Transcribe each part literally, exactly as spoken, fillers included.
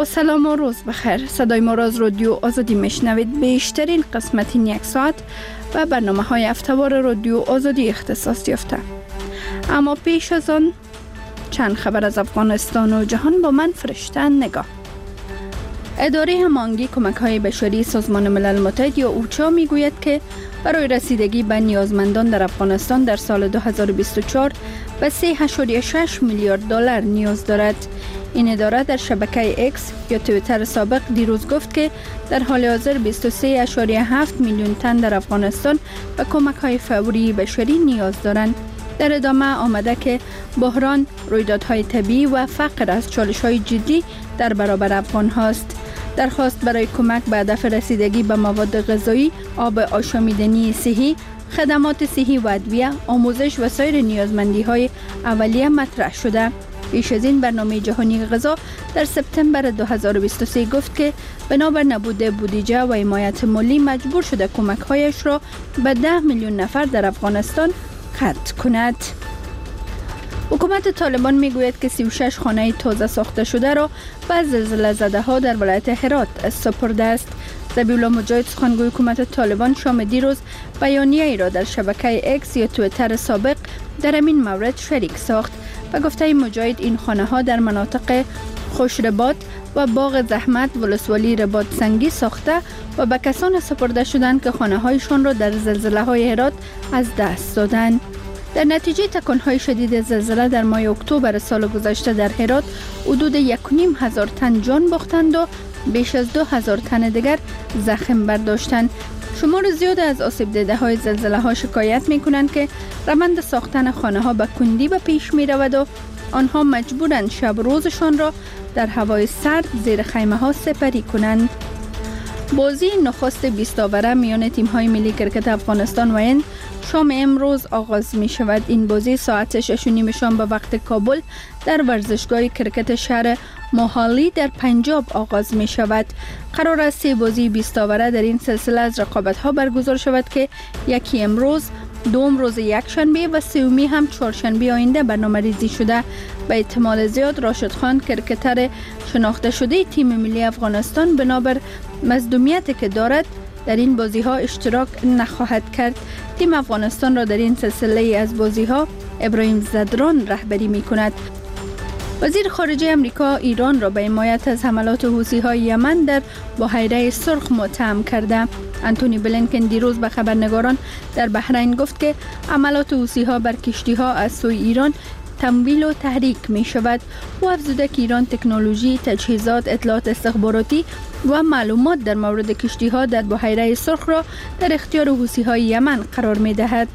با سلام و روز بخیر. صدای ما را از رادیو آزادی میشنوید. بیشترین قسمت این یک ساعت و برنامه های هفته‌وار رادیو آزادی اختصاص یافته. اما پیش از آن چند خبر از افغانستان و جهان با من فرشته نگاه. اداره هماهنگی کمک‌های بشری سازمان ملل متحد یا اوچا میگوید که برای رسیدگی به نیازمندان در افغانستان در سال دو هزار و بیست و چهار به سه ممیز شش میلیارد دلار نیاز دارد. این اداره در شبکه اکس یا توییتر سابق دیروز گفت که در حال حاضر بیست و سه ممیز هفت میلیون تن در افغانستان به کمک‌های فوری بشری نیاز دارند. در ادامه آمده که بحران، رویدادهای طبیعی و فقر از چالش‌های جدی در برابر افغان هاست. درخواست برای کمک به هدف رسیدگی به مواد غذایی، آب آشامیدنی صحی، خدمات صحی و ادویه، آموزش و سایر نیازمندی‌های اولیه مطرح شده. پیش از این برنامه جهانی غذا در سپتامبر دو هزار و بیست و سه گفت که بنابر نبود بودجه و حمایت مالی مجبور شده کمک‌هایش را به ده میلیون نفر در افغانستان قطع کند. حکومت طالبان میگوید که سی و شش خانه تازه ساخته شده را به زلزله زده ها در ولایت هرات سپرده است. ذبیح الله مجاهد سخنگوی حکومت طالبان شام دیروز بیانیه ای را در شبکه اکس یا توییتر سابق در این مورد شریک ساخت و گفته مجاهد این خانه ها در مناطق خوشرباط و باغ زحمت ولسوالی رباط سنگی ساخته و به کسان سپرده شدند که خانه هایشان را در زلزله های هرات از دست دادند. در نتیجه تکانهای شدید زلزله در ماه اکتبر سال گذشته در هرات حدود یک و نیم هزار تن جان باختند و بیش از دو هزار تن دیگر زخم برداشتند. شمار زیاد از آسیب دیده های زلزله ها شکایت می کنند که روند ساختن خانه ها به کندی به پیش می رود و آنها مجبورند شب روزشان را در هوای سرد زیر خیمه ها سپری کنند. بازی نخست بیست آوره میان تیم های ملی کرکت افغانستان و هند شام امروز آغاز می شود. این بازی ساعت شش و نیم شام به وقت کابل در ورزشگاه کرکت شهر موهالی در پنجاب آغاز می شود. قرار است سه بازی بیست آوره در این سلسله از رقابت ها برگزار شود که یکی امروز، دوم روز یک شنبه و سومی هم چهارشنبه آینده برنامه ریزی شده. به احتمال زیاد راشد خان کرکتر شناخته شده تیم ملی افغانستان بنابر مصدومیتی که دارد در این بازی ها اشتراک نخواهد کرد. تیم افغانستان را در این سلسله از بازی ها ابراهیم زدران رهبری می کند. وزیر خارجه امریکا ایران را به حمایت از حملات حوثی های یمن در بحیره سرخ متهم کرده. انتونی بلینکن دیروز به خبرنگاران در بحرین گفت که حملات حوثی ها بر کشتی ها از سوی ایران تمویل و تحریک می شود. او افزوده که ایران تکنولوژی، تجهیزات، اطلاعات استخباراتی و معلومات در مورد کشتی ها در بحیره سرخ را در اختیار حوثی های یمن قرار می دهد.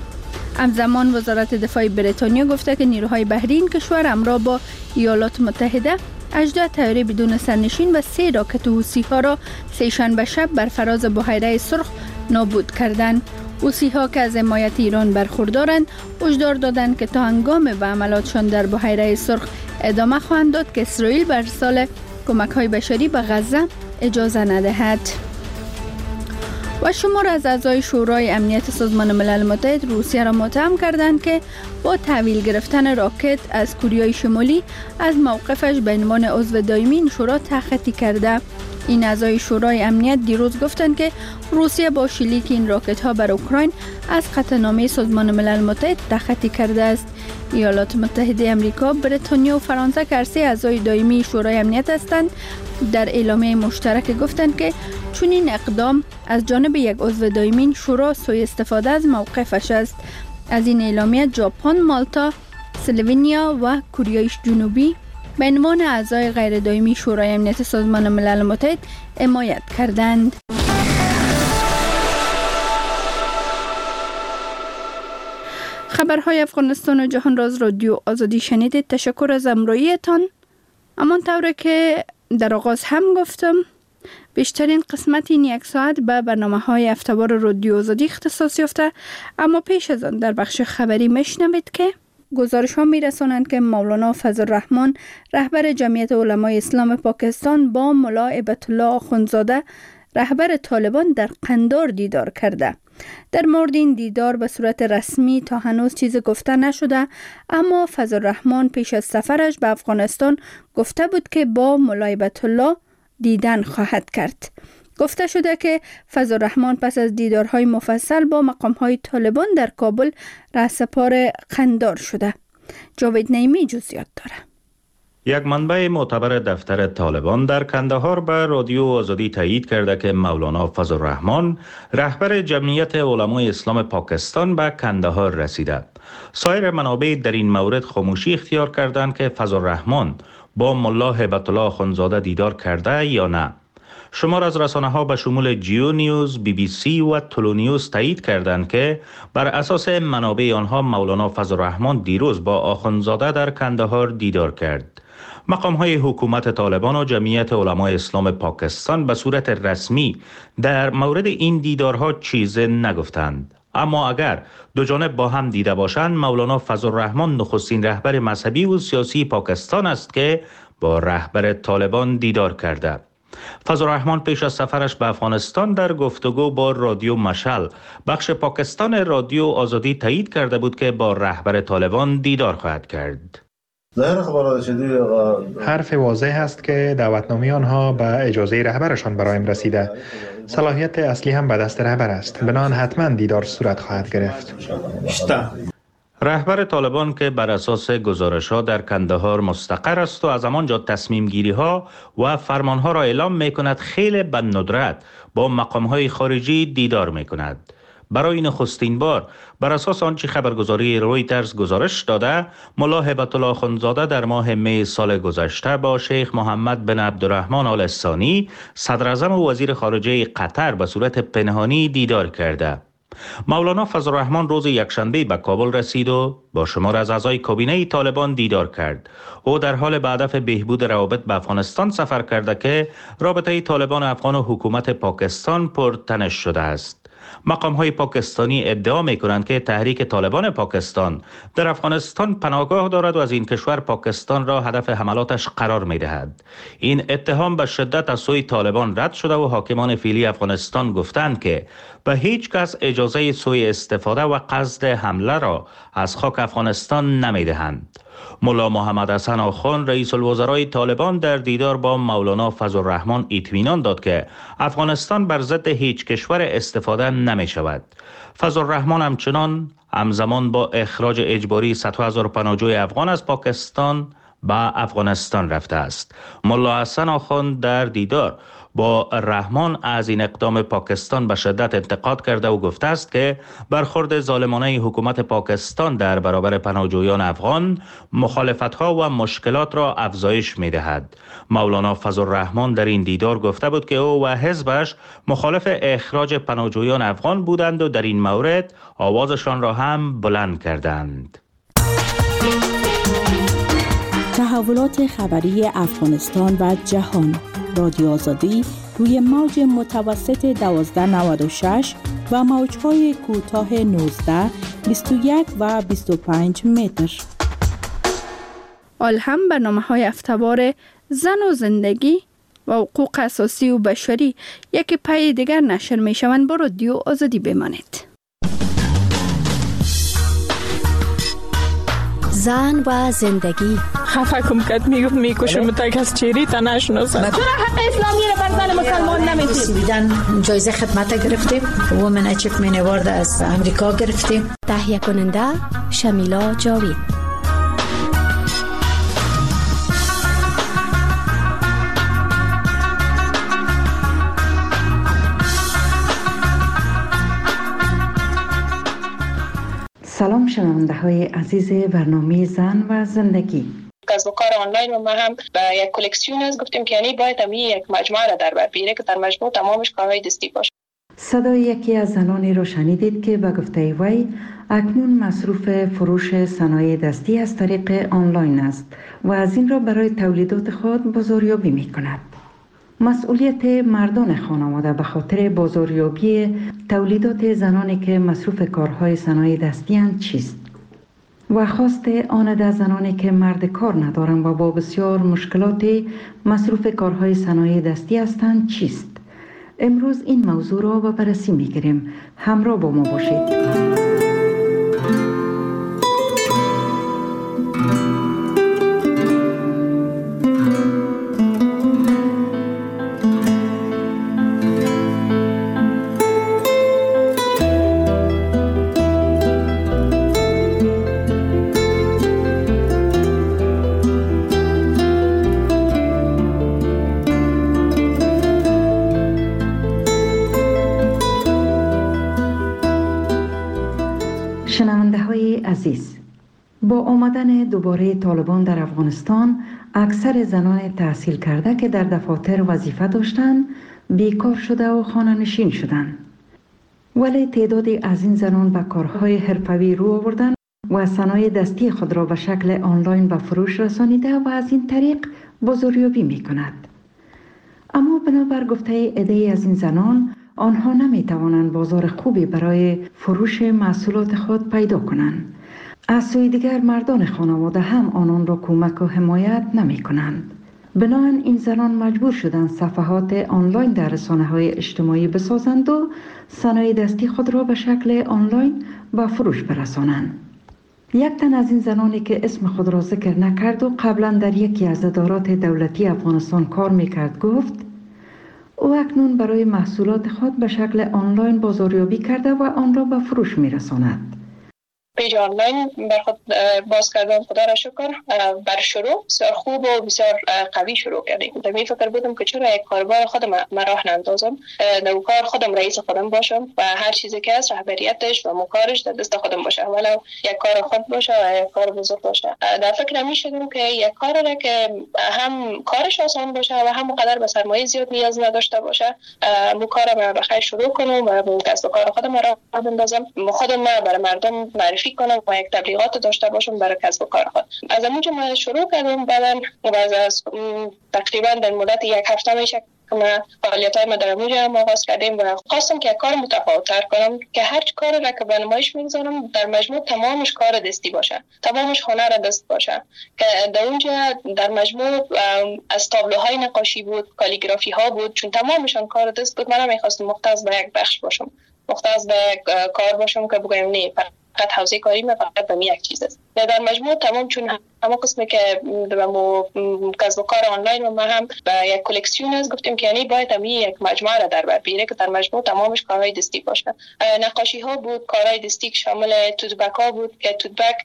همزمان وزارت دفاع بریتانیا گفته که نیروهای بحری این کشور همراه با ایالات متحده هجده طیاره بدون سرنشین و سه راکت حوثی ها را سه‌شنبه شب بر فراز بحیره سرخ نابود کردند. حوثی ها که از حمایت ایران برخوردارند هشدار دادند که تا هنگام به عملاتشان در بحیره سرخ ادامه خواهند داد که اسرائیل بر ارسال کمک های بشری به غزه اجازه ندهد. و شمار از اعضای شورای امنیت سازمان ملل متحد روسیه را متهم کردند که با تحویل گرفتن راکت از کره شمالی از موقفش به عنوان عضو دائمی این شورا تخطی کرده. این اعضای شورای امنیت دیروز گفتند که روسیه با شلیک این راکت ها بر اوکراین از قطعنامه سازمان ملل متحد تخطی کرده است. ایالات متحده آمریکا، بریتانیا و فرانسه که هر سه اعضای دائمی شورای امنیت هستند در اعلامیه مشترک گفتند که چون این اقدام از جانب یک عضو دائمی شورا سوء استفاده از موقفش است. از این اعلامیه ژاپن، مالتا، اسلوونیا و کره جنوبی به عنوان اعضای غیر دائمی شورای امنیت سازمان ملل متحد حمایت کردند. خبرهای افغانستان و جهان را از رادیو آزادی شنیدید. تشکر از همراهیتان. همانطور که در آغاز هم گفتم بیشترین قسمت این یک ساعت به برنامه های هفته‌وار رادیو آزادی اختصاص یافته. اما پیش از آن در بخش خبری میشنوید که گزارش ها می رسانند که مولانا فضل الرحمن رهبر جمعیت علمای اسلام پاکستان با ملا هیبت الله آخوندزاده رهبر طالبان در قندار دیدار کرده. در مورد این دیدار به صورت رسمی تا هنوز چیز گفته نشده، اما فضلالرحمن پیش از سفرش به افغانستان گفته بود که با ملا هیبت الله دیدن خواهد کرد. گفته شده که فضلالرحمن پس از دیدارهای مفصل با مقامهای طالبان در کابل رهسپار قندار شده. جاوید نعیمی جزئیات داره. یک منبع معتبر دفتر طالبان در کندهار به رادیو آزادی تایید کرده که مولانا فضلالرحمن رهبر جمعیت علمای اسلام پاکستان به کندهار رسیده. سایر منابع در این مورد خاموشی اختیار کردند که فضلالرحمن با ملا هیبت الله اخوندزاده دیدار کرده یا نه. شمار از رسانه‌ها به شمول جیو نیوز، بی بی سی و تولو نیوز تایید کردند که بر اساس منابع آنها مولانا فضلالرحمن دیروز با اخوندزاده در کندهار دیدار کرد. مقام‌های حکومت طالبان و جمعیت علمای اسلام پاکستان به صورت رسمی در مورد این دیدارها چیزی نگفتند. اما اگر دو جانب با هم دیده باشند، مولانا فضلالرحمن نخستین رهبر مذهبی و سیاسی پاکستان است که با رهبر طالبان دیدار کرده. فضلالرحمن پیش از سفرش به افغانستان در گفتگو با رادیو مشعل بخش پاکستان رادیو آزادی تایید کرده بود که با رهبر طالبان دیدار خواهد کرد. حرف واضح است که دعوتنامه آنها به اجازه رهبرشان برایم رسیده. صلاحیت اصلی هم به دست رهبر است. بنابراین حتما دیدار صورت خواهد گرفت. رهبر طالبان که بر اساس گزارش‌ها در کندهار مستقر است و از همانجا تصمیم گیری‌ها و فرمان‌ها را اعلام می‌کند، خیلی به ندرت با مقام‌های خارجی دیدار می‌کند. برای نخستین بار بر اساس آنچه خبرگزاری رویترز گزارش داده، ملا هیبت الله اخوندزاده در ماه می سال گذشته با شیخ محمد بن عبدالرحمن آل ثانی صدر اعظم و وزیر خارجه قطر به صورت پنهانی دیدار کرده. مولانا فضلالرحمن روز یکشنبه به کابل رسید و با شمار از اعضای کابینه طالبان دیدار کرد. او در حال به هدف بهبود روابط به افغانستان سفر کرده که رابطه طالبان افغان و حکومت پاکستان پرتنش شده است. مقام های پاکستانی ادعا می کنند که تحریک طالبان پاکستان در افغانستان پناهگاه دارد و از این کشور پاکستان را هدف حملاتش قرار می دهد. این اتهام به شدت از سوی طالبان رد شده و حاکمان فعلی افغانستان گفتند که به هیچ کس اجازه سوء استفاده و قصد حمله را از خاک افغانستان نمی دهند. ملا محمد حسن آخوند رئیس الوزرای طالبان در دیدار با مولانا فضلالرحمن اطمینان داد که افغانستان بر ضد هیچ کشور استفاده نمی شود. فضلالرحمن همچنان همزمان با اخراج اجباری صدها هزار پناهجوی افغان از پاکستان به افغانستان رفته است. ملا حسن آخوند در دیدار با رحمان از این اقدام پاکستان به شدت انتقاد کرده و گفته است که برخورد ظالمانه حکومت پاکستان در برابر پناهجویان افغان مخالفت‌ها و مشکلات را افزایش می‌دهد. مولانا فضلالرحمن در این دیدار گفته بود که او و حزبش مخالف اخراج پناهجویان افغان بودند و در این مورد آوازشان را هم بلند کردند. تحولات خبری افغانستان و جهان. رادیو آزادی روی موج متوسط دوازده نود و شش و موج‌های کوتاه نوزده، بیست و یک و بیست و پنج متر. آل هم برنامه‌های هفته‌وار زن و زندگی و حقوق اساسی و بشری یک پای دیگر نشر می‌شوند. با رادیو آزادی بمانید. زن و زندگی. خفه کم کد میگفت میکشم تا کس چیری تا نشناسد. چرا حق اسلامی رو بر زن مسلمان نمیدید؟ سویدن جایزه خدمت گرفتیم. وومن اچیومنت اوارد از امریکا گرفتیم. تهیه کننده شمیلا جاوید. سلام شنونده های عزیز برنامه زن و زندگی. کسب و کار آنلاین و ما هم به یک کلکسیون از گفتیم که یعنی باید هم یک مجموعه را در بر بیاره که در مجموع تمامش کارهای دستی باشه. صدای یکی از زنانی را شنیدید که به گفته وی اکنون مصروف فروش صنایع دستی از طریق آنلاین است و از این را برای تولیدات خود بازاریابی می کند. مسئولیت مردان خانواده به خاطر بازاریابی تولیدات زنانی که مصروف کارهای صنایع دستی اند چیست؟ و خواست آن ده زنانی که مرد کار ندارند و با بسیار مشکلات مصروف کارهای صنایع دستی هستند چیست؟ امروز این موضوع را به بررسی می‌گیریم. همراه با ما باشید. شنونده های عزیز، با آمدن دوباره طالبان در افغانستان، اکثر زنان تحصیل کرده که در دفاتر وظیفه داشتند بیکار شده و خانه نشین شدند. ولی تعدادی از این زنان به کارهای حرفه‌ای رو آوردند و صنایع دستی خود را به شکل آنلاین به فروش رسانیده و از این طریق بازاریابی می کند. اما بنابر گفته عده‌ای از این زنان، آنها نمی توانند بازار خوبی برای فروش محصولات خود پیدا کنند. از سوی دیگر مردان خانواده هم آنان را کمک و حمایت نمی کنند. بنابراین این زنان مجبور شدند صفحات آنلاین در رسانه‌های اجتماعی بسازند و صنایع دستی خود را به شکل آنلاین به فروش برسانند. یک تن از این زنانی که اسم خود را ذکر نکرد و قبلا در یکی از ادارات دولتی افغانستان کار میکرد گفت او اکنون برای محصولات خود به شکل آنلاین بازاریابی کرده و آن را به فروش میرساند. پیج آنلاین بر خود باز کردم، خدا را شکر. بر شروع بسیار خوب و بسیار قوی شروع کردیم. در می فکر بودم که چرا یک کاربار خودم من راه نندازم، در کار خودم رئیس خودم باشم و هر چیزی که هست رهبریتش و مکارش در دست خودم باشه، ولو یک کار خود باشه و یک کار بزرگ باشه. در فکر می شدم که یک کار را که هم کارش آسان باشه و هم قدر به سرمایه زیاد نیاز نداشته باشه، مو کارم بخیر شروع کنم و کسب و کار خودم راه بندازم، خودم برای مردم معرفی کنم و یک تبلیغات داشته باشم برای کسب و کار خود. از اونجا من شروع کردم. بعداً از تقریبا در مدت یک هفته میشه که ما فعالیت‌های ما در اونجا آغاز کردیم و خواستم که کار متفاوت‌تر کنم که هر کاری را که به نمایش میگذارم در مجموع تمامش کار دستی باشه، تمامش هنر دست باشه. که در اونجا در مجموع از تابلوهای نقاشی بود، کالیگرافی ها بود، چون تمامشان کار دست بود. من می‌خواستم مختص به یک بخش باشم، مختص به کار باشم که بگم نه فقط حوزه کاری من فقط به یک چیز است. در مجموع تمام، چون همه قسمی که به مو کسب و کار آنلاین و ما هم به یک کلکسیون است، گفتیم که یعنی باید هم یک مجموعه را در بر بگیره که در مجموع تمامش کارهای دستی باشه. نقاشی ها بود، کارهای دستی که شامل توتبک ها بود که توتبک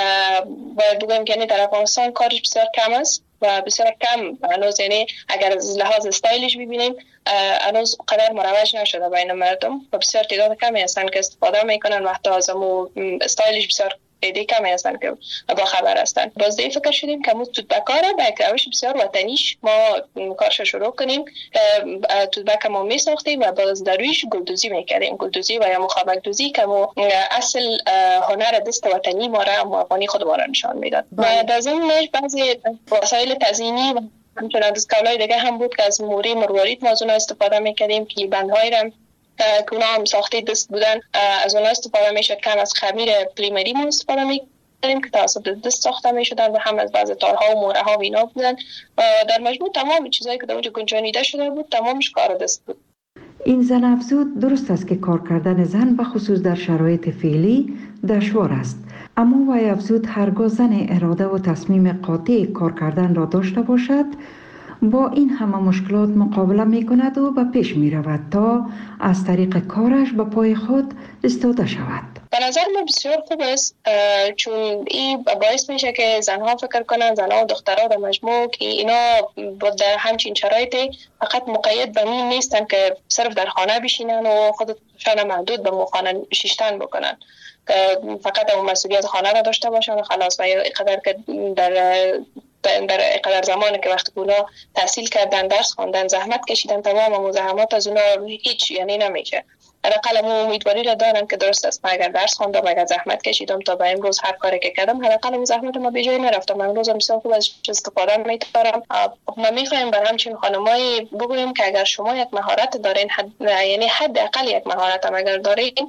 باید بگم که یعنی در افغانستان کارش بسیار کم است و بسیار کم هنوز، یعنی اگر از لحاظ استایلش ببینیم هنوز قدر مروج نشده بین مردم و بسیار تعداد کمی هستن که استفاده میکنن و حتی از امو استایلش بسیار ایده کمی هستن که با خبر هستن. باز دی فکر شدیم که مو توتبکاره با یک روش بسیار وطنیش ما کارش شروع کنیم. توتبک ما می ساختیم و باز در رویش گلدوزی میکردیم، گلدوزی و یا مخابک دوزی که مو اصل هنر دست وطنی ما را مو افغانی خود ما را نشان میداد. و در ضمنش بعضی وسایل تزیینی و همچنان از کالای دیگه هم بود که از موری مروارید ما از اونها استفاده میکردیم که بندهایی را که اونا هم ساخته دست بودن از اونا استفاده میشد. کم از خمیر پلیمری ما استفاده میکردیم که توسط دست ساخته میشدن و هم از بعض تارها و موره ها و اینا بودن. در مجموع تمام چیزایی که در اونجا گنجانیده شده بود تمامش کار دست بود. این زن افزود درست است که کار کردن زن به خصوص در شرایط فعلی دشوار است، اما وی افزود هرگاه زن اراده و تصمیم قاطع کار کردن را داشته باشد با این همه مشکلات مقابله می کند و به پیش می رود تا از طریق کارش به پای خود ایستاده شود. به نظر من بسیار خوب است، چون این باعث میشه که زنها فکر کنن، زنها و دخترها در مجموع، که اینا در همچین شرایطی فقط مقید به این نیستن که صرف در خانه بشینن و خودشان محدود به خانه شیشتن بکنن، که فقط اون مسئولیت خانه را داشته باشن و خلاص. و اینقدر که در در اینقدر زمانی که وقتی اونا تحصیل کردن، درس خواندن، زحمت کشیدن، تمام مزاحمات از اونا هیچ یعنی نمیشه. حداقل ما امیدواری را دارم که درست است، من اگر درس خواندم، اگر زحمت کشیدم تا به امروز هر کاری که کردم، حداقل اون زحمت ما به جای نرفتم. من امروز بسیار خوب از استفاده می‌کنم. ما می‌خوایم بر همچین خانمایی بگوییم که اگر شما یک مهارت دارین، حد یعنی حداقل یک مهارت هم اگر دارین،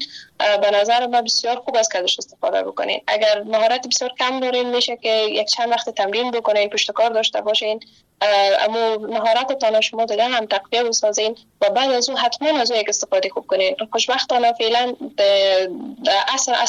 به نظر من بسیار خوب است که ازش استفاده بکنین. اگر مهارت بسیار کم دارین میشه که یک چند وقت تمرین بکنین، پشتکار داشته باشین، اما مهارتتان شما دیگه هم تقویه بسازین و بعد از اون حتما از اون یک استفاده خوب کنین. خوشبختانه فعلا در عصر